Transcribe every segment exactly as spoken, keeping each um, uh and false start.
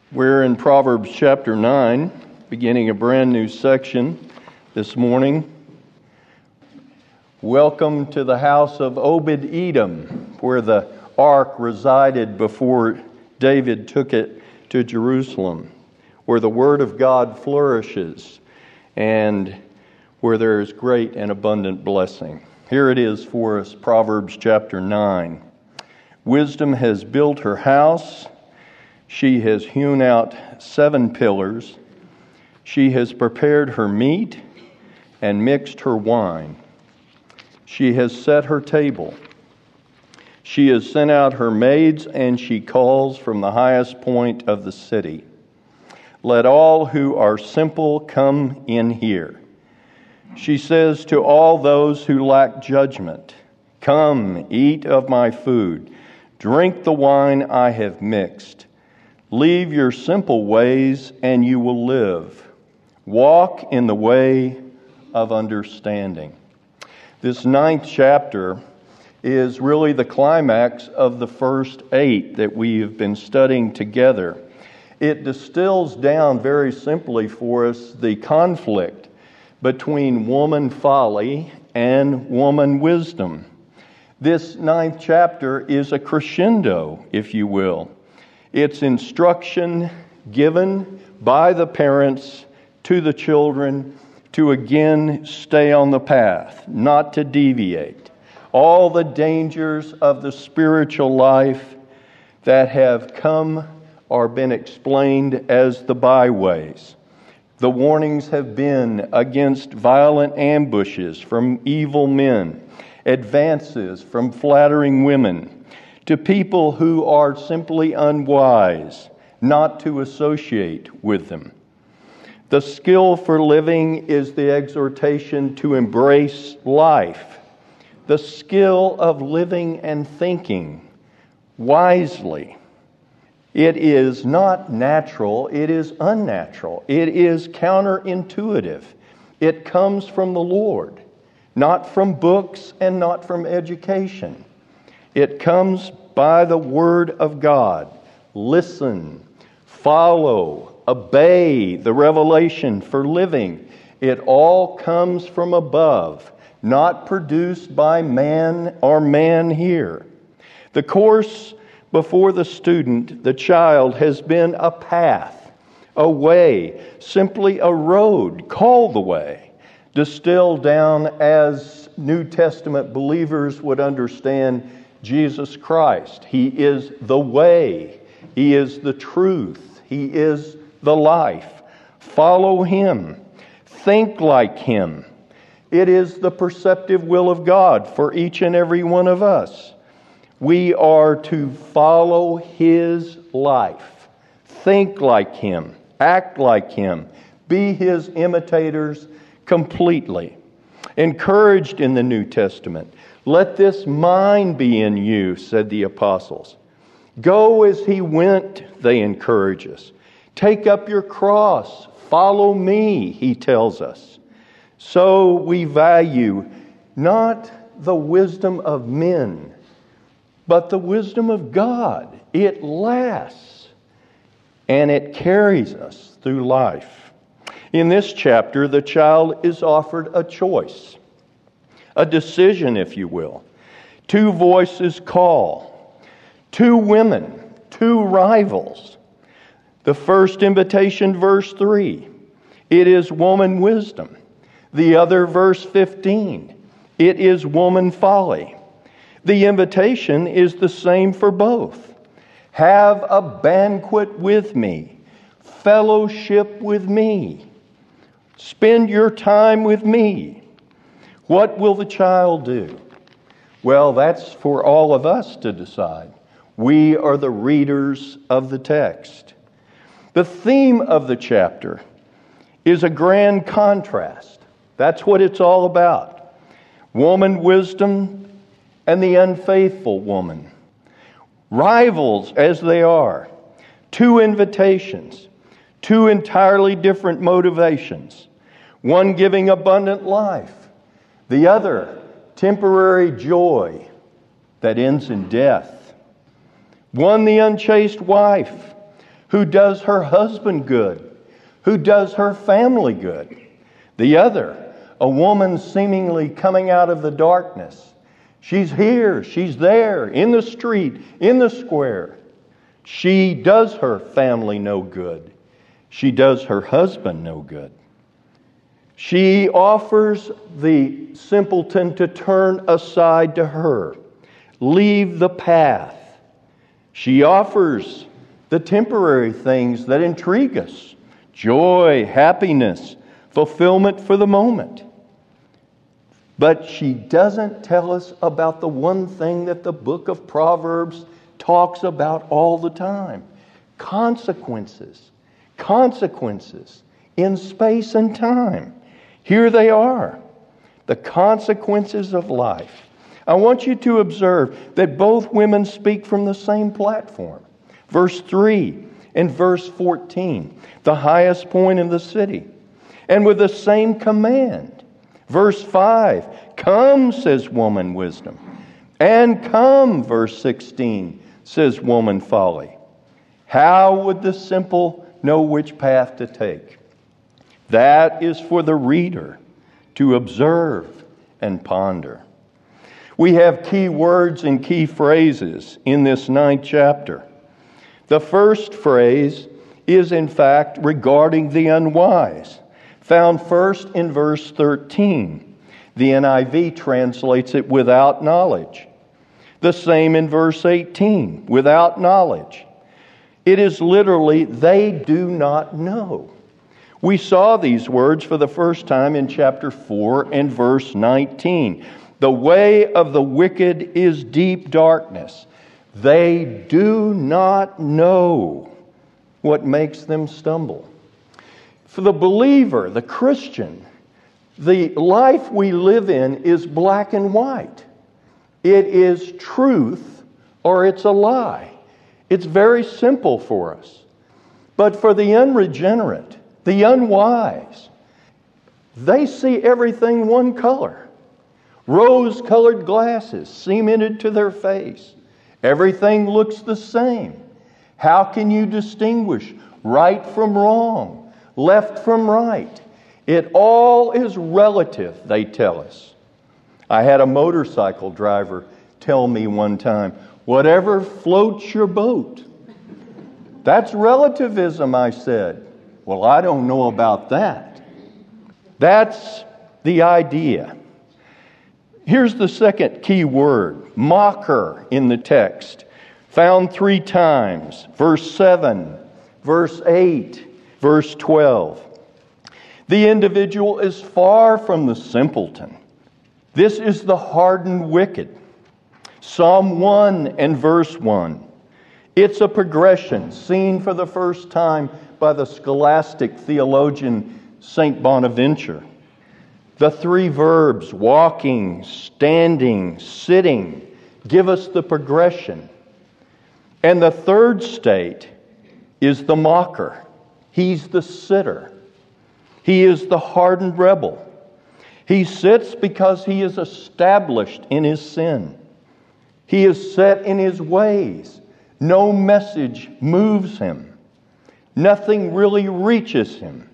We're in Proverbs chapter nine, beginning a brand new section this morning. Welcome to the house of Obed-Edom, where the ark resided before David took it to Jerusalem, where the word of God flourishes and where there is great and abundant blessing. Here it is for us, Proverbs chapter nine. Wisdom has built her house. She has hewn out seven pillars. She has prepared her meat and mixed her wine. She has set her table. She has sent out her maids, and she calls from the highest point of the city. Let all who are simple come in here. She says to all those who lack judgment, come, eat of my food. Drink the wine I have mixed. Leave your simple ways, and you will live. Walk in the way of understanding. This ninth chapter is really the climax of the first eight that we have been studying together. It distills down very simply for us the conflict between woman folly and woman wisdom. This ninth chapter is a crescendo, if you will. It's instruction given by the parents to the children to again stay on the path, not to deviate. All the dangers of the spiritual life that have come are been explained as the byways. The warnings have been against violent ambushes from evil men, advances from flattering women, to people who are simply unwise, not to associate with them. The skill for living is the exhortation to embrace life. The skill of living and thinking wisely. It is not natural, it is unnatural. It is counterintuitive. It comes from the Lord, not from books and not from education. It comes by the Word of God. Listen, follow, obey the revelation for living. It all comes from above, not produced by man or man here. The course before the student, the child, has been a path, a way, simply a road, called the way, distilled down as New Testament believers would understand Jesus Christ. He is the way. He is the truth. He is the life. Follow Him. Think like Him. It is the perceptive will of God for each and every one of us. We are to follow His life. Think like Him. Act like Him. Be His imitators completely. Encouraged in the New Testament. Let this mind be in you, said the apostles. Go as He went, they encourage us. Take up your cross. Follow me, He tells us. So we value not the wisdom of men, but the wisdom of God. It lasts, and it carries us through life. In this chapter, the child is offered a choice. A decision, if you will. Two voices call. Two women. Two rivals. The first invitation, verse three. It is woman wisdom. The other, verse fifteen. It is woman folly. The invitation is the same for both. Have a banquet with me. Fellowship with me. Spend your time with me. What will the child do? Well, that's for all of us to decide. We are the readers of the text. The theme of the chapter is a grand contrast. That's what it's all about. Woman wisdom and the unfaithful woman. Rivals as they are. Two invitations. Two entirely different motivations. One giving abundant life. The other, temporary joy that ends in death. One, the unchaste wife, who does her husband good, who does her family good. The other, a woman seemingly coming out of the darkness. She's here, she's there, in the street, in the square. She does her family no good. She does her husband no good. She offers the simpleton to turn aside to her, leave the path. She offers the temporary things that intrigue us, joy, happiness, fulfillment for the moment. But she doesn't tell us about the one thing that the book of Proverbs talks about all the time. Consequences. Consequences in space and time. Here they are. The consequences of life. I want you to observe that both women speak from the same platform. Verse three and verse fourteen, the highest point in the city. And with the same command. Verse five, come, says woman wisdom. And come, verse sixteen, says woman folly. How would the simple know which path to take? That is for the reader to observe and ponder. We have key words and key phrases in this ninth chapter. The first phrase is, in fact, regarding the unwise, found first in verse thirteen. The N I V translates it without knowledge. The same in verse eighteen, without knowledge. It is literally, they do not know. We saw these words for the first time in chapter four and verse nineteen. The way of the wicked is deep darkness. They do not know what makes them stumble. For the believer, the Christian, the life we live in is black and white. It is truth or it's a lie. It's very simple for us. But for the unregenerate, the unwise, they see everything one color. Rose-colored glasses cemented to their face. Everything looks the same. How can you distinguish right from wrong, left from right? It all is relative, they tell us. I had a motorcycle driver tell me one time, whatever floats your boat. That's relativism, I said. Well, I don't know about that. That's the idea. Here's the second key word, mocker, in the text. Found three times. Verse seven, verse eight, verse twelve. The individual is far from the simpleton. This is the hardened wicked. Psalm one and verse one. It's a progression seen for the first time by the scholastic theologian Saint Bonaventure. The three verbs, walking, standing, sitting, give us the progression. And the third state is the mocker. He's the sitter. He is the hardened rebel. He sits because he is established in his sin. He is set in his ways. No message moves him. Nothing really reaches him.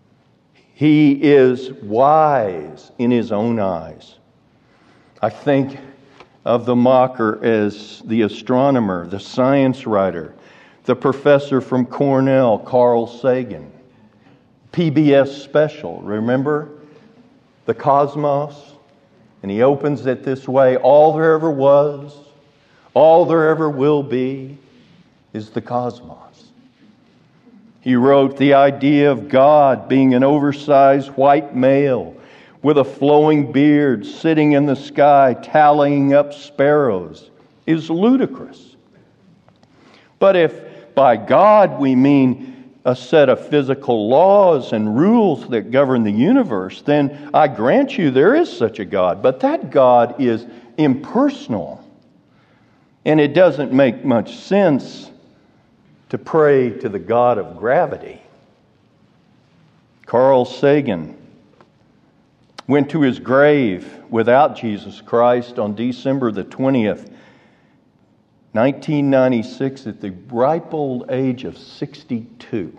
He is wise in his own eyes. I think of the mocker as the astronomer, the science writer, the professor from Cornell, Carl Sagan. P B S special, remember? The Cosmos. And he opens it this way, all there ever was, all there ever will be is the cosmos. He wrote the idea of God being an oversized white male with a flowing beard sitting in the sky tallying up sparrows is ludicrous. But if by God we mean a set of physical laws and rules that govern the universe, then I grant you there is such a God. But that God is impersonal. And it doesn't make much sense to pray to the God of gravity. Carl Sagan went to his grave without Jesus Christ on December the twentieth, nineteen ninety-six, at the ripe old age of sixty-two,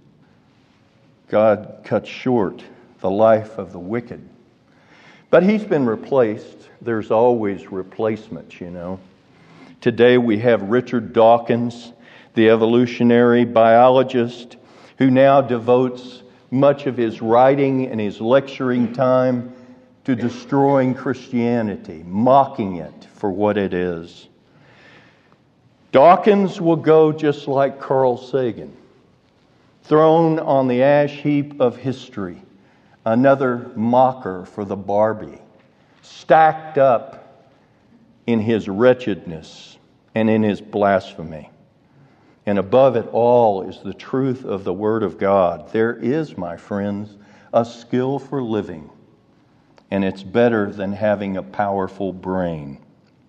God cut short the life of the wicked. But he's been replaced. There's always replacements, you know. Today we have Richard Dawkins, the evolutionary biologist, who now devotes much of his writing and his lecturing time to destroying Christianity, mocking it for what it is. Dawkins will go just like Carl Sagan, thrown on the ash heap of history, another mocker for the Barbie, stacked up in his wretchedness and in his blasphemy. And above it all is the truth of the Word of God. There is, my friends, a skill for living, and it's better than having a powerful brain.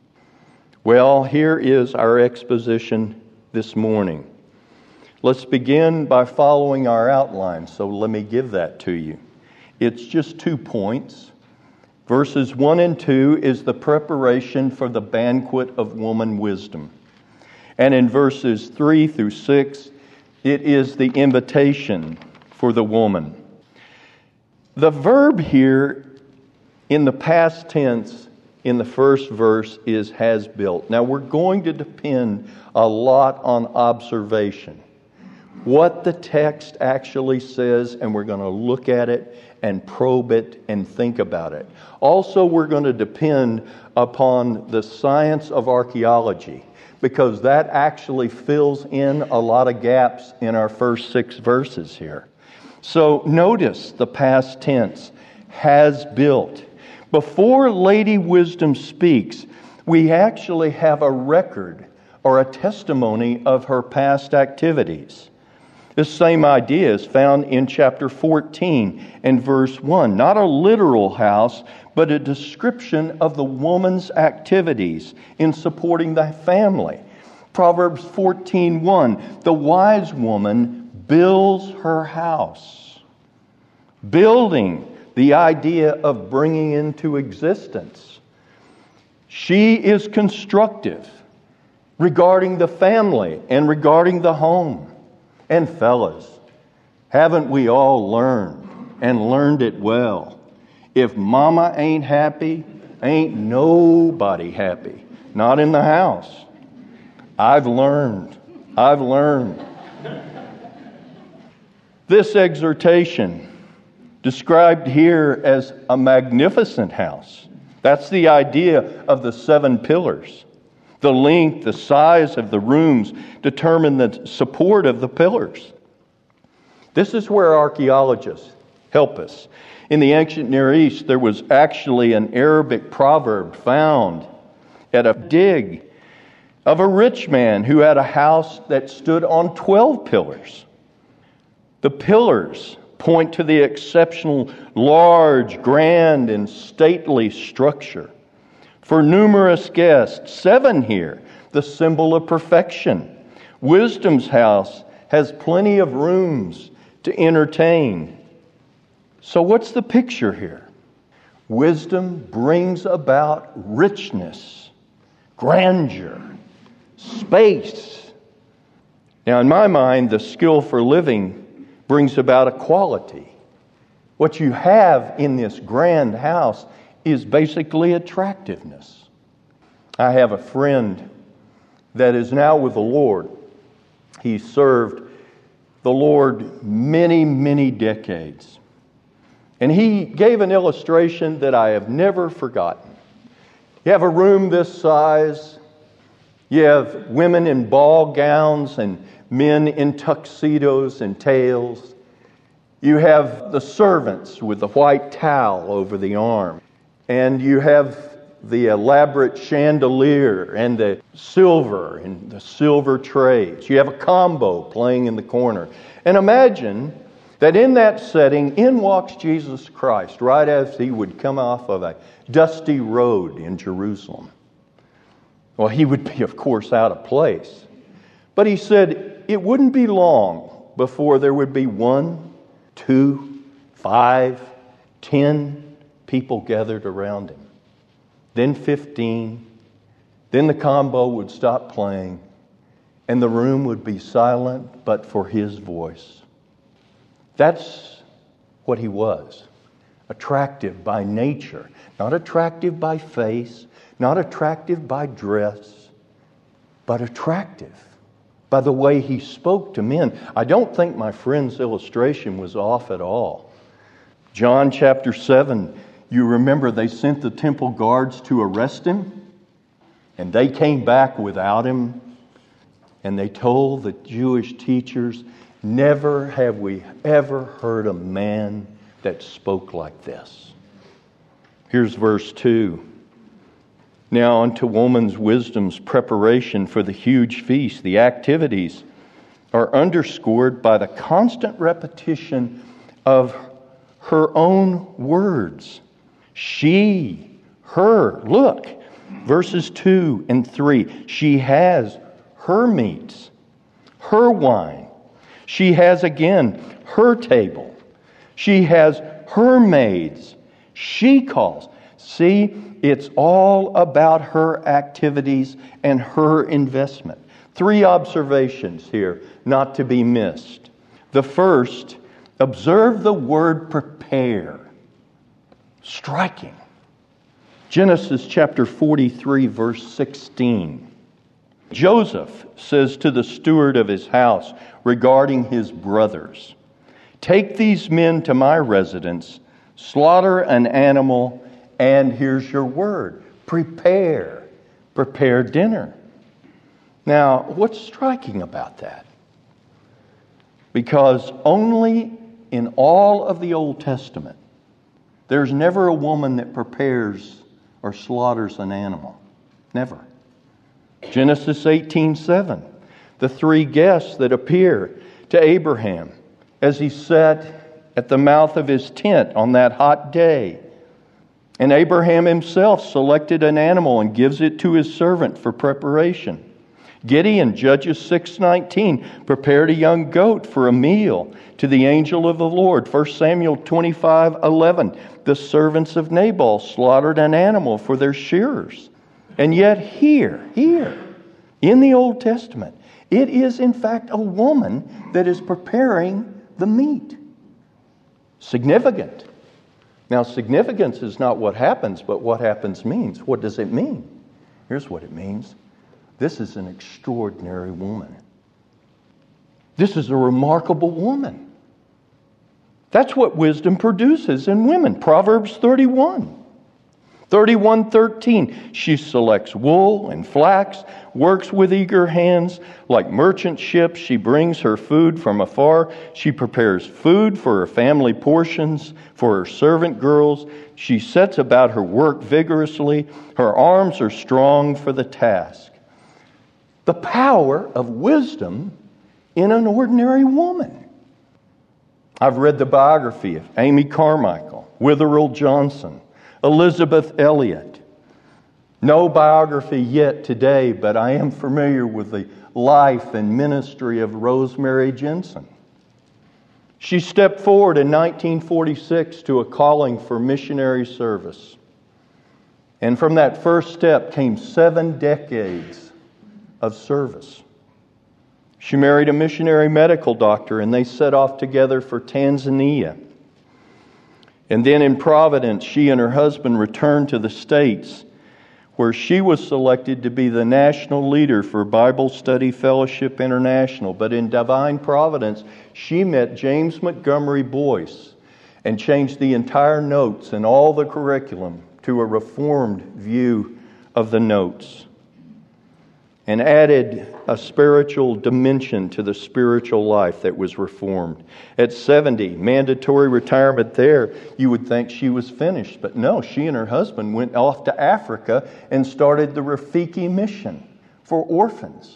Well, here is our exposition this morning. Let's begin by following our outline, so let me give that to you. It's just two points. Verses one and two is the preparation for the banquet of woman wisdom. And in verses three through six, it is the invitation for the woman. The verb here in the past tense in the first verse is has built. Now we're going to depend a lot on observation. What the text actually says, and we're going to look at it and probe it and think about it. Also, we're going to depend upon the science of archaeology, because that actually fills in a lot of gaps in our first six verses here. So notice the past tense, has built. Before Lady Wisdom speaks, we actually have a record or a testimony of her past activities. This same idea is found in chapter fourteen and verse one. Not a literal house, but a description of the woman's activities in supporting the family. Proverbs fourteen one, the wise woman builds her house. Building, the idea of bringing into existence. She is constructive regarding the family and regarding the home. And fellas, haven't we all learned and learned it well? If mama ain't happy, ain't nobody happy. Not in the house. I've learned. I've learned. This exhortation, described here as a magnificent house. That's the idea of the seven pillars. The length, the size of the rooms determine the support of the pillars. This is where archaeologists help us. In the ancient Near East, there was actually an Arabic proverb found at a dig of a rich man who had a house that stood on twelve pillars. The pillars point to the exceptional, large, grand, and stately structure. For numerous guests, seven here, the symbol of perfection. Wisdom's house has plenty of rooms to entertain. So what's the picture here? Wisdom brings about richness, grandeur, space. Now, in my mind, the skill for living brings about equality. What you have in this grand house is basically attractiveness. I have a friend that is now with the Lord. He served the Lord many, many decades. And he gave an illustration that I have never forgotten. You have a room this size. You have women in ball gowns and men in tuxedos and tails. You have the servants with the white towel over the arm. And you have the elaborate chandelier and the silver and the silver trays. You have a combo playing in the corner. And imagine that in that setting, in walks Jesus Christ, right as he would come off of a dusty road in Jerusalem. Well, he would be, of course, out of place. But he said it wouldn't be long before there would be one, two, five, ten people gathered around him. Then fifteen, Then the combo would stop playing, and the room would be silent but for his voice. That's what he was. Attractive by nature, not attractive by face, not attractive by dress, but attractive by the way he spoke to men. I don't think my friend's illustration was off at all. John chapter seven, you remember they sent the temple guards to arrest him, and they came back without him, and they told the Jewish teachers, never have we ever heard a man that spoke like this. Here's verse two. Now unto woman's wisdom's preparation for the huge feast, the activities are underscored by the constant repetition of her own words. She, her, look, verses two and three. She has her meats, her wine. She has again her table. She has her maids. She calls. See, it's all about her activities and her investment. Three observations here, not to be missed. The first, observe the word prepare. Striking. Genesis chapter forty-three, verse sixteen. Joseph says to the steward of his house regarding his brothers, take these men to my residence, slaughter an animal, and here's your word, prepare. Prepare dinner. Now, what's striking about that? Because only in all of the Old Testament, there's never a woman that prepares or slaughters an animal. Never. Genesis eighteen seven, the three guests that appear to Abraham as he sat at the mouth of his tent on that hot day. And Abraham himself selected an animal and gives it to his servant for preparation. Gideon, Judges six nineteen, prepared a young goat for a meal to the angel of the Lord. First Samuel twenty-five eleven, the servants of Nabal slaughtered an animal for their shearers. And yet here, here, in the Old Testament, it is in fact a woman that is preparing the meat. Significant. Now, significance is not what happens, but what happens means. What does it mean? Here's what it means. This is an extraordinary woman. This is a remarkable woman. That's what wisdom produces in women. Proverbs thirty-one. thirty-one thirteen. She selects wool and flax, works with eager hands. Like merchant ships, she brings her food from afar. She prepares food for her family portions, for her servant girls. She sets about her work vigorously. Her arms are strong for the task. The power of wisdom in an ordinary woman. I've read the biography of Amy Carmichael, Witherell Johnson, Elizabeth Elliot. No biography yet today, but I am familiar with the life and ministry of Rosemary Jensen. She stepped forward in nineteen forty-six to a calling for missionary service. And from that first step came seven decades of service. She married a missionary medical doctor, and they set off together for Tanzania. And then in Providence, she and her husband returned to the States, where she was selected to be the national leader for Bible Study Fellowship International. But in divine providence, she met James Montgomery Boyce and changed the entire notes and all the curriculum to a reformed view of the notes, and added a spiritual dimension to the spiritual life that was reformed. At seventy, mandatory retirement there, you would think she was finished. But no, she and her husband went off to Africa and started the Rafiki mission for orphans.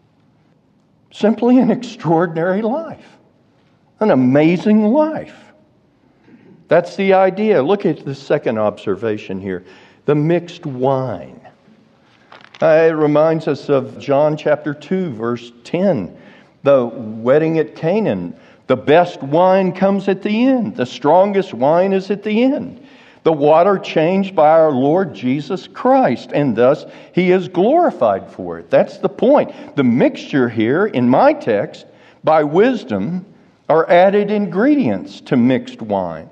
Simply an extraordinary life. An amazing life. That's the idea. Look at the second observation here. The mixed wine. Uh, it reminds us of John chapter two, verse ten. The wedding at Canaan. The best wine comes at the end. The strongest wine is at the end. The water changed by our Lord Jesus Christ, and thus He is glorified for it. That's the point. The mixture here, in my text, by wisdom, are added ingredients to mixed wine.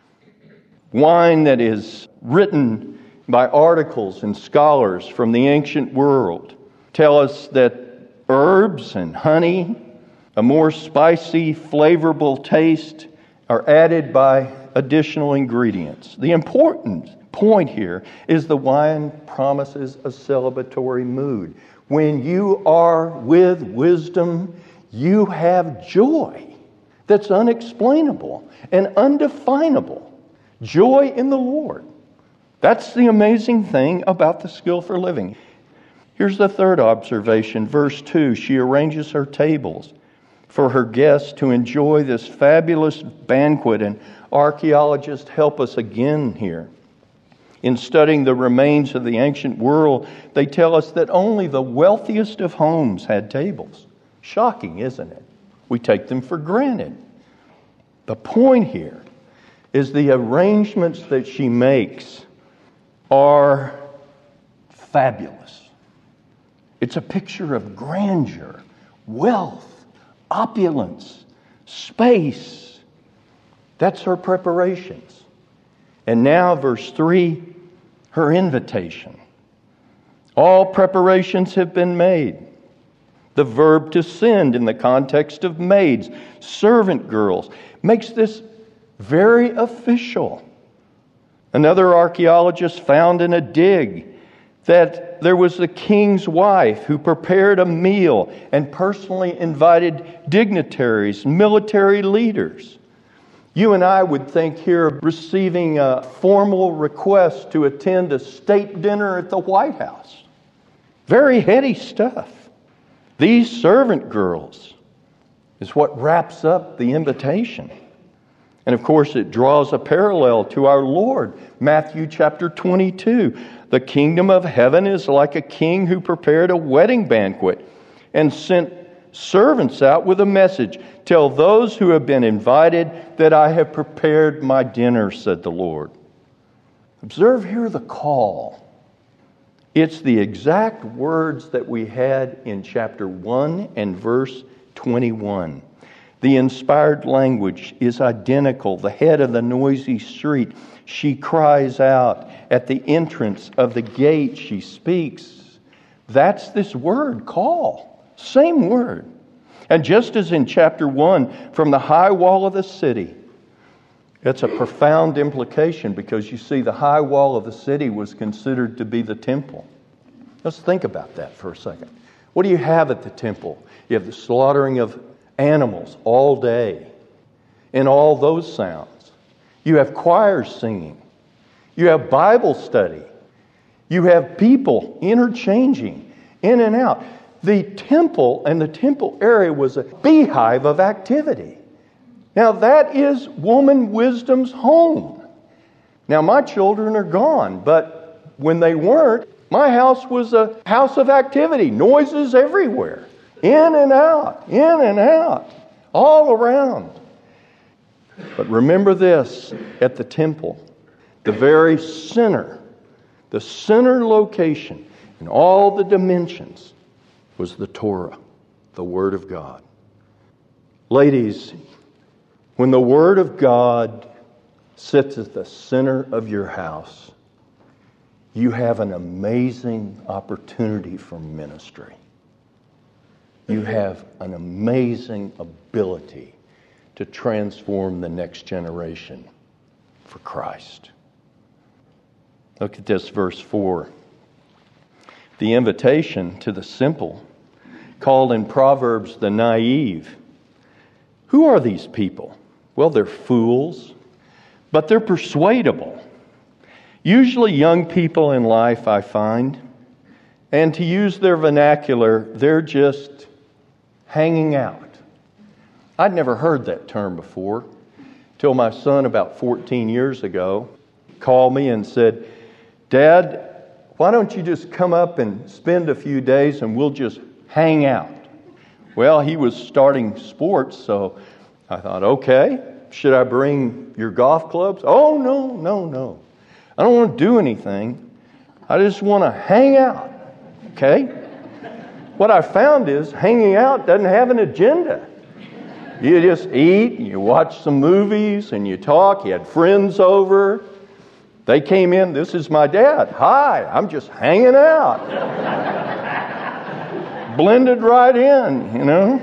Wine that is written by articles and scholars from the ancient world tell us that herbs and honey, a more spicy, flavorful taste, are added by additional ingredients. The important point here is the wine promises a celebratory mood. When you are with wisdom, you have joy that's unexplainable and undefinable. Joy in the Lord. That's the amazing thing about the skill for living. Here's the third observation, verse two. She arranges her tables for her guests to enjoy this fabulous banquet, and archaeologists help us again here. In studying the remains of the ancient world, they tell us that only the wealthiest of homes had tables. Shocking, isn't it? We take them for granted. The point here is the arrangements that she makes are fabulous. It's a picture of grandeur, wealth, opulence, space. That's her preparations. And now, verse three, her invitation. All preparations have been made. The verb to send in the context of maids, servant girls, makes this very official. Another archaeologist found in a dig that there was the king's wife who prepared a meal and personally invited dignitaries, military leaders. You and I would think here of receiving a formal request to attend a state dinner at the White House. Very heady stuff. These servant girls is what wraps up the invitation. And of course, it draws a parallel to our Lord. Matthew chapter twenty-two. The kingdom of heaven is like a king who prepared a wedding banquet and sent servants out with a message. Tell those who have been invited that I have prepared my dinner, said the Lord. Observe here the call. It's the exact words that we had in chapter one and verse twenty-one. The inspired language is identical. The head of the noisy street, she cries out. At the entrance of the gate, she speaks. That's this word, call. Same word. And just as in chapter one, from the high wall of the city, that's a profound implication because you see the high wall of the city was considered to be the temple. Let's think about that for a second. What do you have at the temple? You have the slaughtering of animals all day and all those sounds. You have choirs singing. You have Bible study. You have people interchanging in and out. The temple and the temple area was a beehive of activity. Now that is woman wisdom's home. Now my children are gone, but when they weren't, my house was a house of activity, noises everywhere, in and out, in and out, all around. But remember this, at the temple, the very center, the center location in all the dimensions was the Torah, the Word of God. Ladies, when the Word of God sits at the center of your house, you have an amazing opportunity for ministry. You have an amazing ability to transform the next generation for Christ. Look at this, verse four. The invitation to the simple, called in Proverbs the naive. Who are these people? Well, they're fools, but they're persuadable. Usually young people in life, I find, and to use their vernacular, they're just hanging out. I'd never heard that term before till my son about fourteen years ago called me and said, Dad, why don't you just come up and spend a few days and we'll just hang out? Well, he was starting sports, so I thought, okay, should I bring your golf clubs? Oh, no, no, no. I don't want to do anything. I just want to hang out. Okay? What I found is hanging out doesn't have an agenda. You just eat, and you watch some movies, and you talk. You had friends over. They came in. This is my dad. Hi, I'm just hanging out. Blended right in, you know.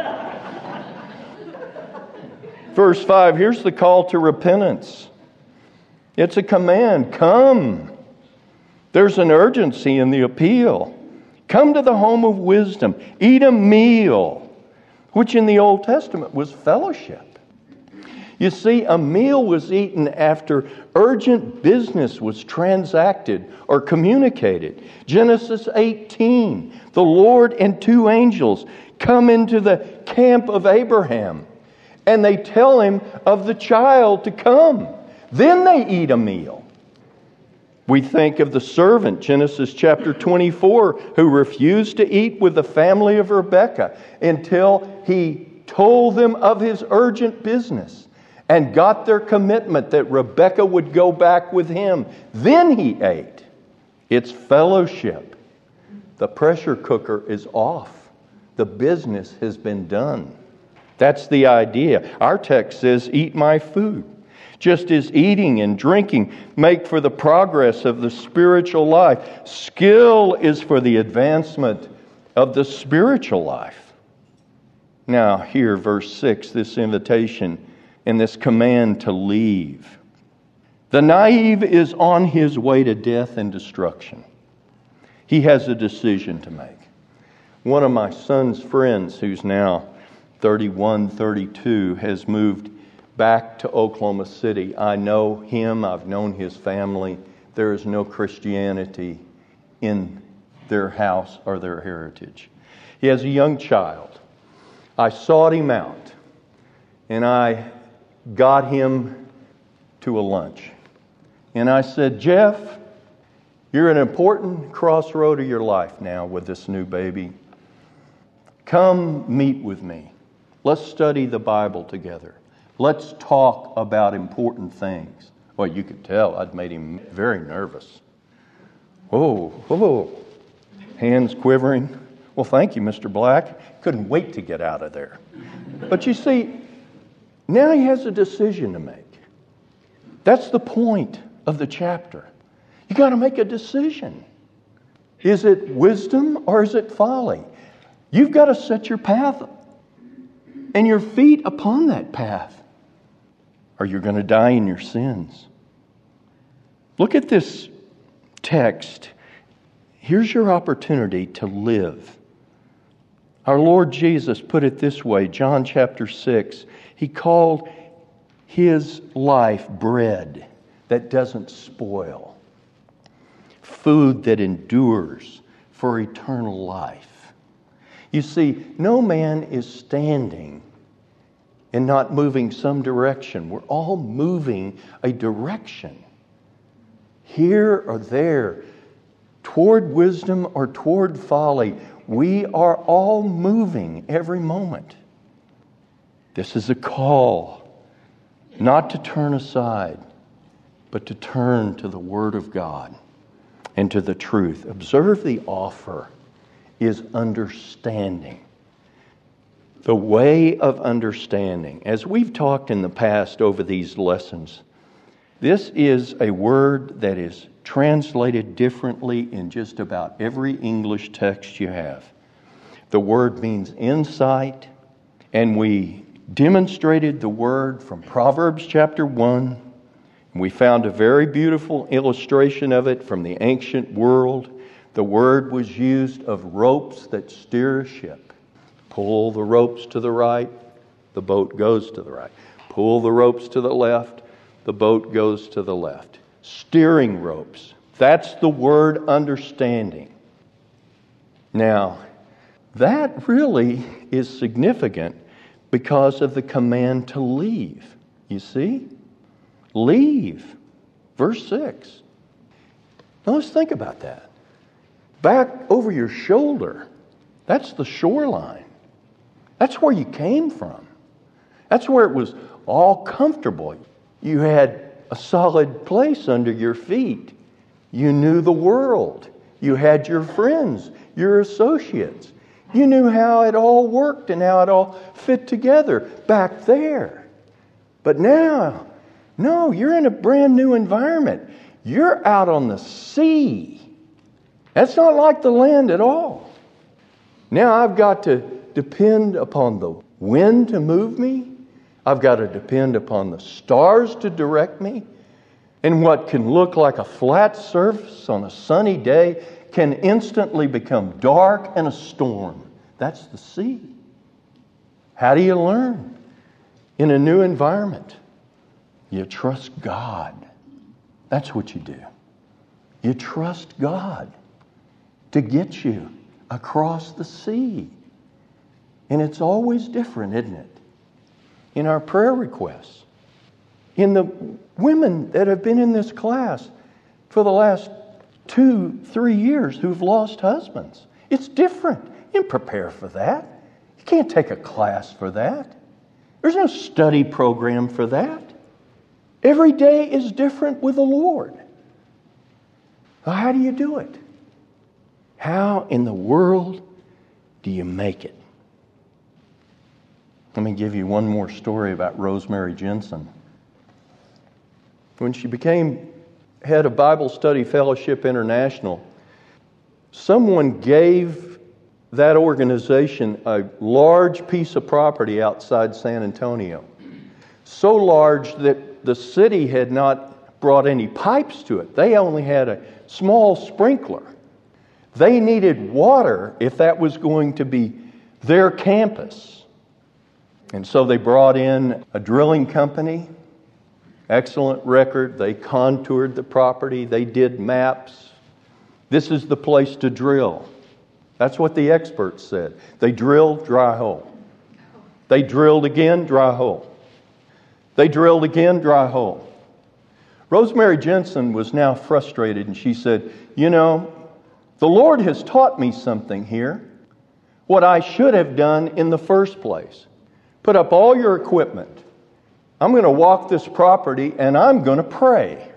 Verse five, here's the call to repentance. It's a command. Come. There's an urgency in the appeal. Come to the home of wisdom. Eat a meal, which in the Old Testament was fellowship. You see, a meal was eaten after urgent business was transacted or communicated. Genesis eighteen, the Lord and two angels come into the camp of Abraham, and they tell him of the child to come. Then they eat a meal. We think of the servant, Genesis chapter twenty-four, who refused to eat with the family of Rebekah until he told them of his urgent business and got their commitment that Rebekah would go back with him. Then he ate. It's fellowship. The pressure cooker is off. The business has been done. That's the idea. Our text says, eat my food. Just as eating and drinking make for the progress of the spiritual life, skill is for the advancement of the spiritual life. Now, here, verse six, this invitation and this command to leave. The naive is on his way to death and destruction. He has a decision to make. One of my son's friends, who's now thirty-one, thirty-two, has moved back to Oklahoma City. I know him. I've known his family. There is no Christianity in their house or their heritage. He has a young child. I sought him out, and I got him to a lunch. And I said, Jeff, you're at an important crossroad of your life now with this new baby. Come meet with me. Let's study the Bible together. Let's talk about important things. Well, you could tell I'd made him very nervous. Whoa, whoa, hands quivering. Well, thank you, Mister Black. Couldn't wait to get out of there. But you see, now he has a decision to make. That's the point of the chapter. You got to make a decision. Is it wisdom or is it folly? You've got to set your path and your feet upon that path, or you're going to die in your sins. Look at this text. Here's your opportunity to live. Our Lord Jesus put it this way, John chapter six. He called His life bread that doesn't spoil, food that endures for eternal life. You see, no man is standing and not moving some direction. We're all moving a direction, here or there, toward wisdom or toward folly. We are all moving every moment. This is a call not to turn aside, but to turn to the Word of God and to the truth. Observe the offer is understanding. The way of understanding. As we've talked in the past over these lessons, this is a word that is translated differently in just about every English text you have. The word means insight, and we demonstrated the word from Proverbs chapter one. We found a very beautiful illustration of it from the ancient world. The word was used of ropes that steer a ship. Pull the ropes to the right, the boat goes to the right. Pull the ropes to the left, the boat goes to the left. Steering ropes. That's the word understanding. Now, that really is significant because of the command to leave. You see? Leave. Verse six. Now let's think about that. Back over your shoulder, that's the shoreline. That's where you came from. That's where it was all comfortable. You had a solid place under your feet. You knew the world. You had your friends, your associates. You knew how it all worked and how it all fit together back there. But now, no, you're in a brand new environment. You're out on the sea. That's not like the land at all. Now I've got to depend upon the wind to move me. I've got to depend upon the stars to direct me. And what can look like a flat surface on a sunny day can instantly become dark and a storm. That's the sea. How do you learn? In a new environment, you trust God. That's what you do. You trust God to get you across the sea. And it's always different, isn't it? In our prayer requests, in the women that have been in this class for the last two, three years who've lost husbands. It's different. You didn't prepare for that. You can't take a class for that. There's no study program for that. Every day is different with the Lord. Well, how do you do it? How in the world do you make it? Let me give you one more story about Rosemary Jensen. When she became head of Bible Study Fellowship International, someone gave that organization a large piece of property outside San Antonio. So large that the city had not brought any pipes to it. They only had a small sprinkler. They needed water if that was going to be their campus. And so they brought in a drilling company. Excellent record. They contoured the property. They did maps. This is the place to drill. That's what the experts said. They drilled, dry hole. They drilled again, dry hole. They drilled again, dry hole. Rosemary Jensen was now frustrated, and she said, you know, the Lord has taught me something here. What I should have done in the first place. Put up all your equipment. I'm going to walk this property and I'm going to pray.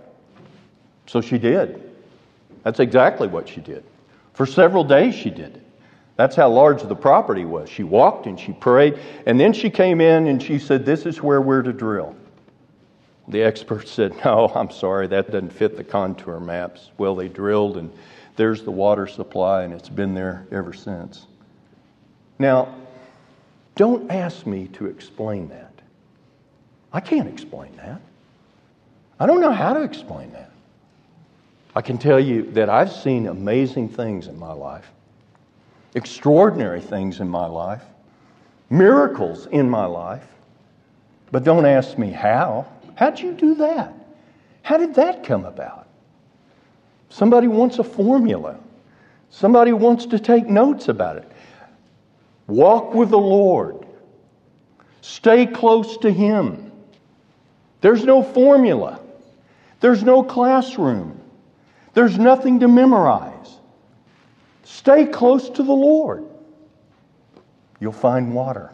So she did. That's exactly what she did. For several days she did it. That's how large the property was. She walked and she prayed, and then she came in and she said, this is where we're to drill. The experts said, no, I'm sorry, that doesn't fit the contour maps. Well, they drilled and there's the water supply, and it's been there ever since. Now, don't ask me to explain that. I can't explain that. I don't know how to explain that. I can tell you that I've seen amazing things in my life, extraordinary things in my life, miracles in my life, but don't ask me how. How'd you do that? How did that come about? Somebody wants a formula. Somebody wants to take notes about it. Walk with the Lord. Stay close to Him. There's no formula. There's no classroom. There's nothing to memorize. Stay close to the Lord. You'll find water.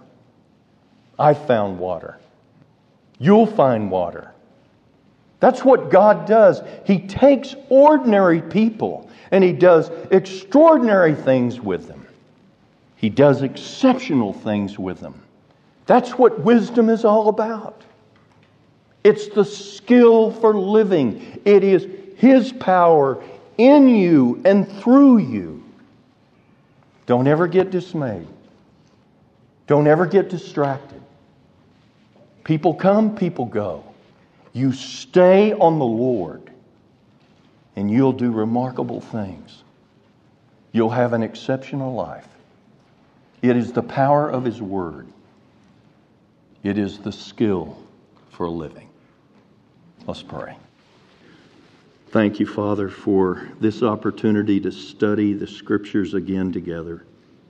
I found water. You'll find water. That's what God does. He takes ordinary people and He does extraordinary things with them. He does exceptional things with them. That's what wisdom is all about. It's the skill for living. It is His power in you and through you. Don't ever get dismayed. Don't ever get distracted. People come, people go. You stay on the Lord, and you'll do remarkable things. You'll have an exceptional life. It is the power of His Word. It is the skill for living. Let's pray. Thank you, Father, for this opportunity to study the Scriptures again together.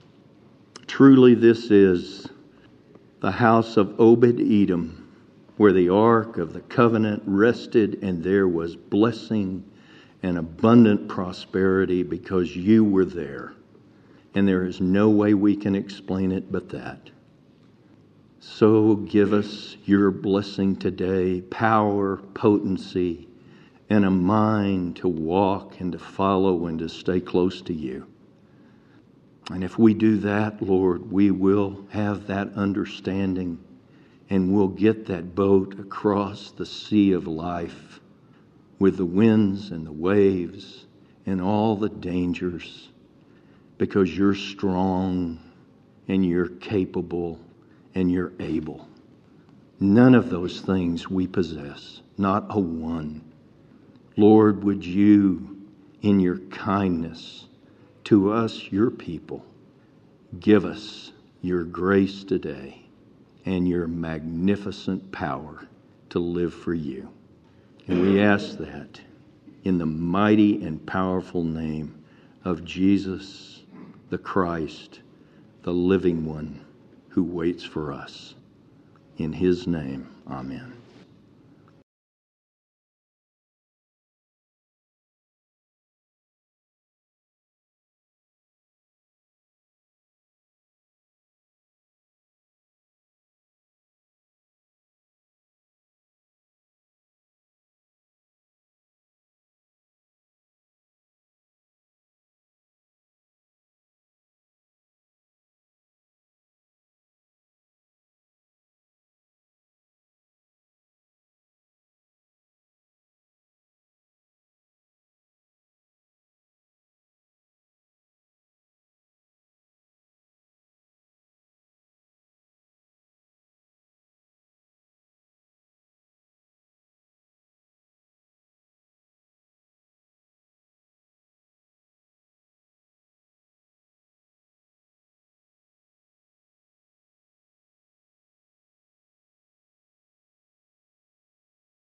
Truly, this is the house of Obed-Edom, where the Ark of the Covenant rested, and there was blessing and abundant prosperity because you were there. And there is no way we can explain it but that. So give us your blessing today, power, potency, and a mind to walk and to follow and to stay close to you. And if we do that, Lord, we will have that understanding and we'll get that boat across the sea of life with the winds and the waves and all the dangers, because you're strong and you're capable and you're able. None of those things we possess, not a one. Lord, would you, in your kindness to us, your people, give us your grace today and your magnificent power to live for you. And we ask that in the mighty and powerful name of Jesus, the Christ, the living one who waits for us. In his name, amen.